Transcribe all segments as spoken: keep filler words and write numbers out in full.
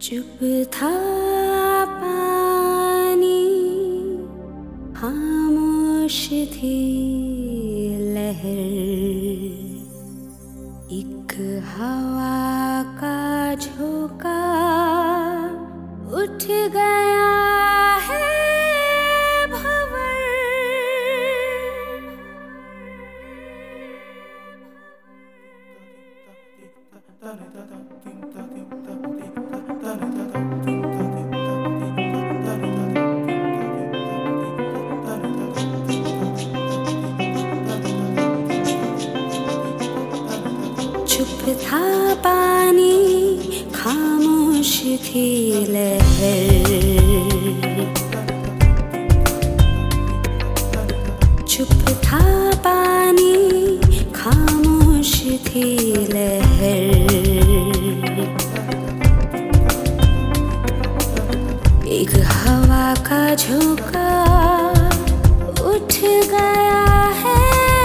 चुप था पानी, खामोश थी लहर, एक हवा का झोंका उठ गया है भंवर। चुप था पानी, खामोश थी लहर, चुप था पानी, खामोश थी लहर, एक हवा का झोंका उठ गया है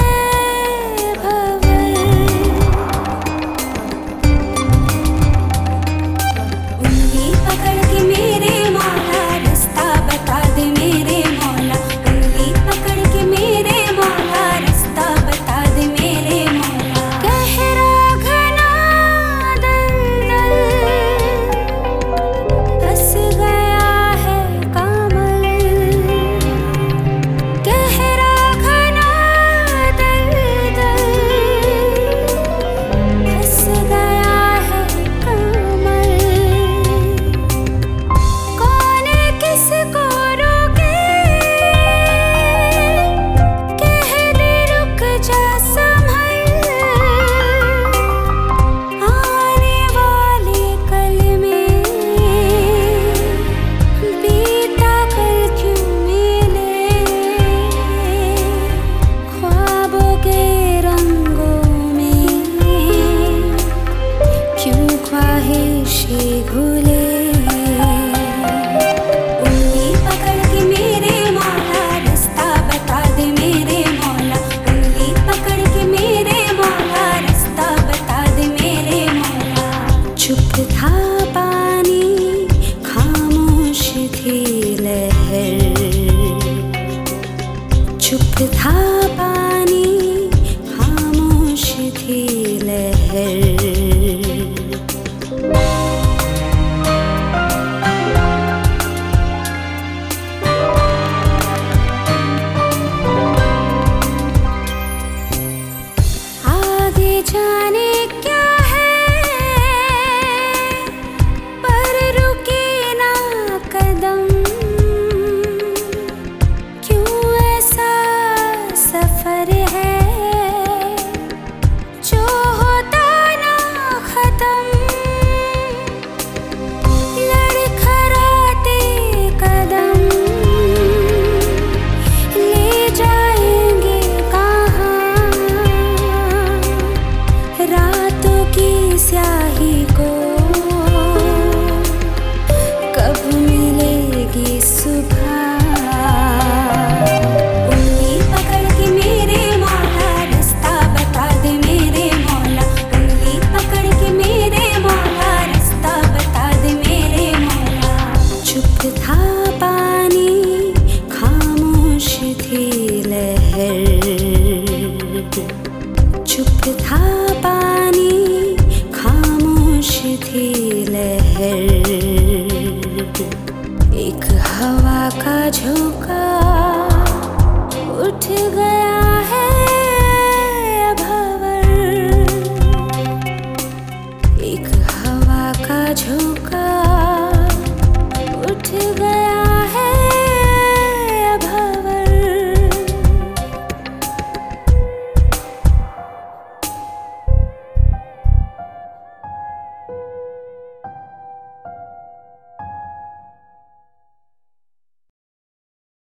घुले। उंगली पकड़ के मेरे मौला रास्ता बता दे मेरे मौला, उंगली पकड़ के मेरे मौला रास्ता बता दे मेरे मौला। चुप था पानी, खामोश थी लहर, चुप था पानी, खामोश थी लहर। जाने क्या है पर रुके ना कदम, क्यों ऐसा सफर है जो होता ना खत्म। लड़खड़ाते कदम ले जाएंगे कहाँ, रातों की स्याही को कब मिलेगी सुबह। उंगली पकड़ के मेरे मौला रास्ता बता दे मेरे मौला, उंगली पकड़ के मेरे मौला रास्ता बता दे मेरे मौला। चुप था पानी, खामोश थी लहर, चुप था पानी, खामोश थी लहर, एक हवा का झोंका उठ गया।